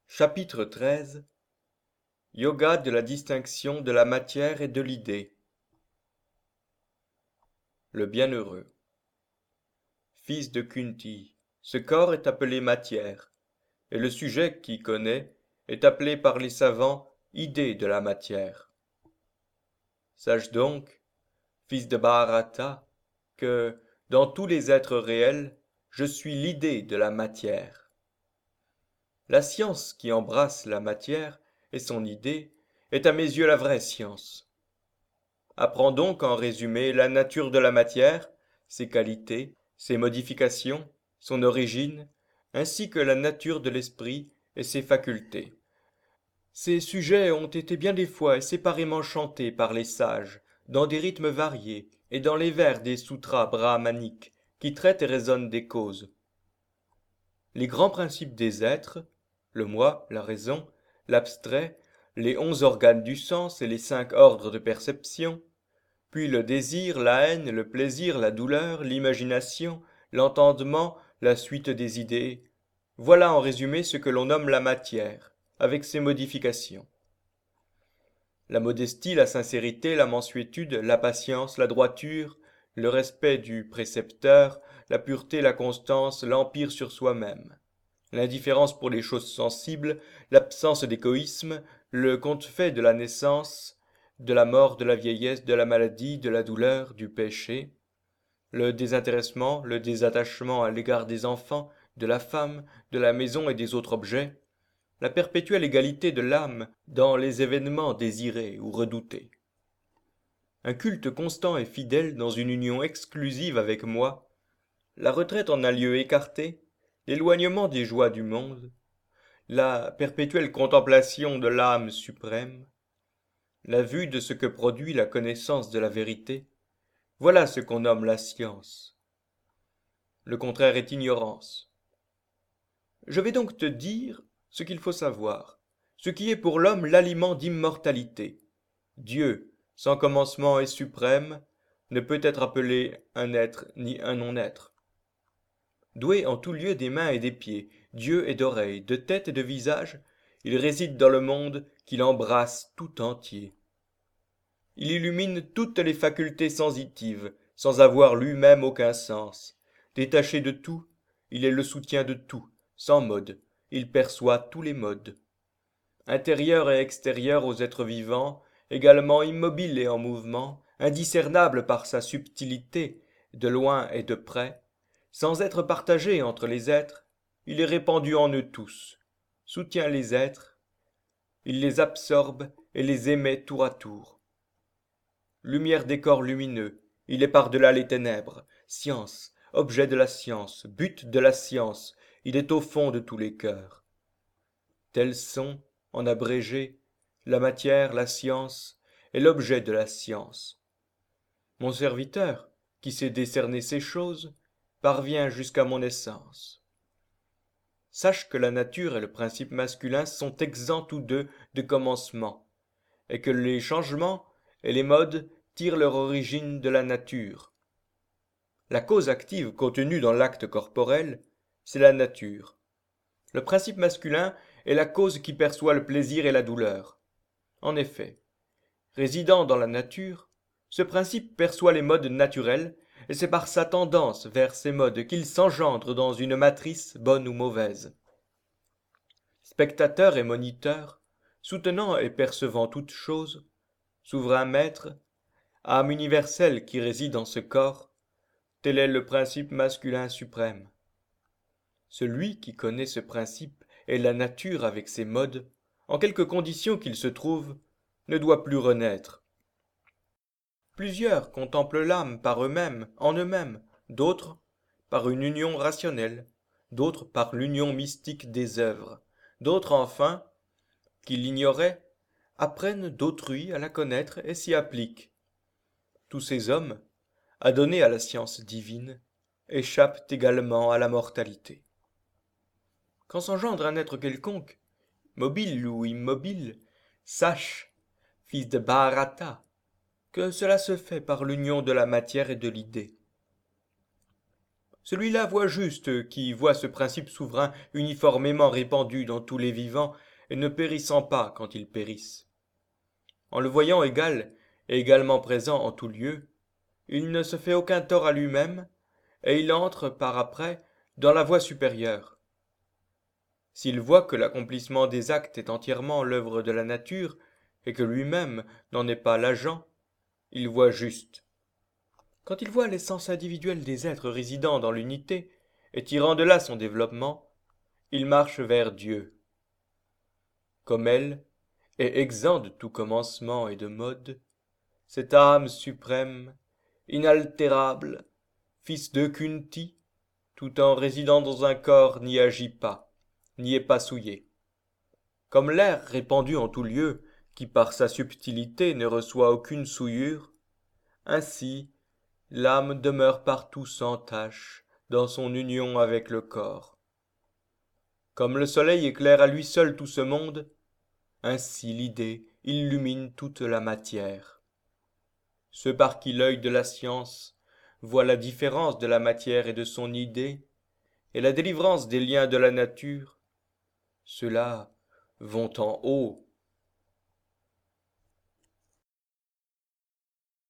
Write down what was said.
Chapitre 13. Yoga de la distinction de la matière et de l'idée. Le bienheureux. Fils de Kunti, ce corps est appelé matière, et le sujet qui connaît est appelé par les savants idée de la matière. Sache donc, fils de Bharata, que, dans tous les êtres réels, je suis l'idée de la matière. La science qui embrasse la matière et son idée est à mes yeux la vraie science. Apprends donc en résumé la nature de la matière, ses qualités, ses modifications, son origine, ainsi que la nature de l'esprit et ses facultés. Ces sujets ont été bien des fois séparément chantés par les sages, dans des rythmes variés et dans les vers des sutras brahmaniques qui traitent et raisonnent des causes. Les grands principes des êtres, le moi, la raison, l'abstrait, les 11 organes du sens et les 5 ordres de perception, puis le désir, la haine, le plaisir, la douleur, l'imagination, l'entendement, la suite des idées. Voilà en résumé ce que l'on nomme la matière, avec ses modifications. La modestie, la sincérité, la mansuétude, la patience, la droiture, le respect du précepteur, la pureté, la constance, l'empire sur soi-même. L'indifférence pour les choses sensibles, l'absence d'égoïsme, le conte-fait de la naissance, de la mort, de la vieillesse, de la maladie, de la douleur, du péché, le désintéressement, le désattachement à l'égard des enfants, de la femme, de la maison et des autres objets, la perpétuelle égalité de l'âme dans les événements désirés ou redoutés. Un culte constant et fidèle dans une union exclusive avec moi, la retraite en un lieu écarté, l'éloignement des joies du monde, la perpétuelle contemplation de l'âme suprême, la vue de ce que produit la connaissance de la vérité, voilà ce qu'on nomme la science. Le contraire est ignorance. Je vais donc te dire ce qu'il faut savoir, ce qui est pour l'homme l'aliment d'immortalité. Dieu, sans commencement et suprême, ne peut être appelé un être ni un non-être. Doué en tout lieu des mains et des pieds, d'yeux et d'oreilles, de tête et de visage, il réside dans le monde qu'il embrasse tout entier. Il illumine toutes les facultés sensitives, sans avoir lui-même aucun sens. Détaché de tout, il est le soutien de tout, sans mode, il perçoit tous les modes. Intérieur et extérieur aux êtres vivants, également immobile et en mouvement, indiscernable par sa subtilité, de loin et de près, sans être partagé entre les êtres, il est répandu en eux tous, soutient les êtres, il les absorbe et les émet tour à tour. Lumière des corps lumineux, il est par-delà les ténèbres, science, objet de la science, but de la science, il est au fond de tous les cœurs. Tels sont, en abrégé, la matière, la science et l'objet de la science. Mon serviteur, qui sait décerner ces choses, parvient jusqu'à mon essence. Sache que la nature et le principe masculin sont exempts tous deux de commencement, et que les changements et les modes tirent leur origine de la nature. La cause active contenue dans l'acte corporel, c'est la nature. Le principe masculin est la cause qui perçoit le plaisir et la douleur. En effet, résidant dans la nature, ce principe perçoit les modes naturels, et c'est par sa tendance vers ces modes qu'il s'engendre dans une matrice bonne ou mauvaise. Spectateur et moniteur, soutenant et percevant toutes choses, souverain maître, âme universelle qui réside en ce corps, tel est le principe masculin suprême. Celui qui connaît ce principe et la nature avec ses modes, en quelque condition qu'il se trouve, ne doit plus renaître. Plusieurs contemplent l'âme par eux-mêmes, en eux-mêmes, d'autres par une union rationnelle, d'autres par l'union mystique des œuvres, d'autres enfin, qui l'ignoraient, apprennent d'autrui à la connaître et s'y appliquent. Tous ces hommes, adonnés à la science divine, échappent également à la mortalité. Quand s'engendre un être quelconque, mobile ou immobile, sache, fils de Bharata, que cela se fait par l'union de la matière et de l'idée. celui-là voit juste, qui voit ce principe souverain uniformément répandu dans tous les vivants et ne périssant pas quand ils périssent. En le voyant égal et également présent en tout lieu, il ne se fait aucun tort à lui-même, et il entre par après dans la voie supérieure. S'il voit que l'accomplissement des actes est entièrement l'œuvre de la nature, et que lui-même n'en est pas l'agent, il voit juste. Quand il voit l'essence individuelle des êtres résidant dans l'unité, et tirant de là son développement, il marche vers Dieu. Comme elle est exempt de tout commencement et de mode, cette âme suprême, inaltérable, fils de Kunti, tout en résidant dans un corps n'y agit pas, n'y est pas souillé. Comme l'air répandu en tout lieu, qui par sa subtilité ne reçoit aucune souillure, ainsi l'âme demeure partout sans tache, dans son union avec le corps. Comme le soleil éclaire à lui seul tout ce monde, ainsi l'idée illumine toute la matière. Ceux par qui l'œil de la science voit la différence de la matière et de son idée, et la délivrance des liens de la nature, ceux-là vont en haut